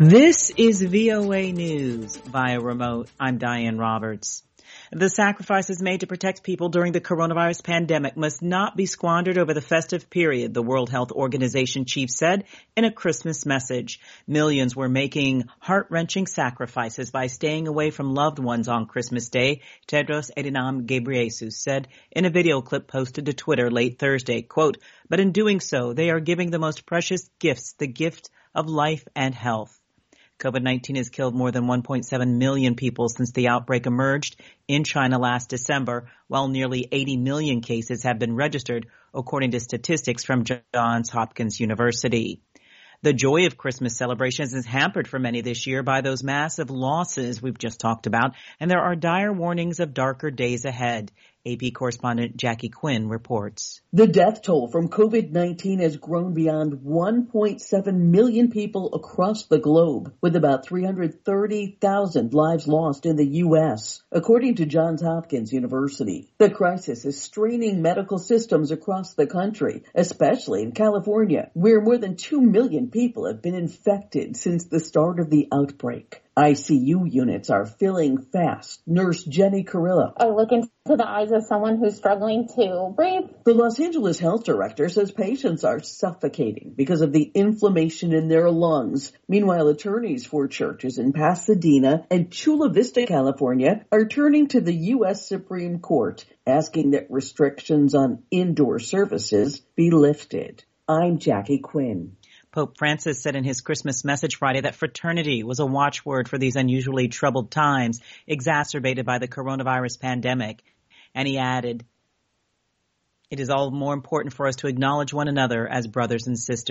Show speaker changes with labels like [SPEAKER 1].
[SPEAKER 1] This is VOA News via remote. I'm Diane Roberts. The sacrifices made to protect people during the coronavirus pandemic must not be squandered over the festive period, the World Health Organization chief said in a Christmas message. Millions were making heart-wrenching sacrifices by staying away from loved ones on Christmas Day, Tedros Adhanom Ghebreyesus said in a video clip posted to Twitter late Thursday, quote, "But in doing so, they are giving the most precious gifts, the gift of life and health." COVID-19 has killed more than 1.7 million people since the outbreak emerged in China last December, while nearly 80 million cases have been registered, according to statistics from Johns Hopkins University. The joy of Christmas celebrations is hampered for many this year by those massive losses we've just talked about, and there are dire warnings of darker days ahead. AP correspondent Jackie Quinn reports.
[SPEAKER 2] The death toll from COVID-19 has grown beyond 1.7 million people across the globe, with about 330,000 lives lost in the U.S., according to Johns Hopkins University. The crisis is straining medical systems across the country, especially in California, where more than 2 million people have been infected since the start of the outbreak. ICU units are filling fast. Nurse Jenny Carrillo.
[SPEAKER 3] I look into the eyes of someone who's struggling to breathe.
[SPEAKER 2] The Los Angeles health director says patients are suffocating because of the inflammation in their lungs. Meanwhile, attorneys for churches in Pasadena and Chula Vista, California, are turning to the U.S. Supreme Court, asking that restrictions on indoor services be lifted. I'm Jackie Quinn.
[SPEAKER 1] Pope Francis said in his Christmas message Friday that fraternity was a watchword for these unusually troubled times, exacerbated by the coronavirus pandemic. And he added, "It is all more important for us to acknowledge one another as brothers and sisters."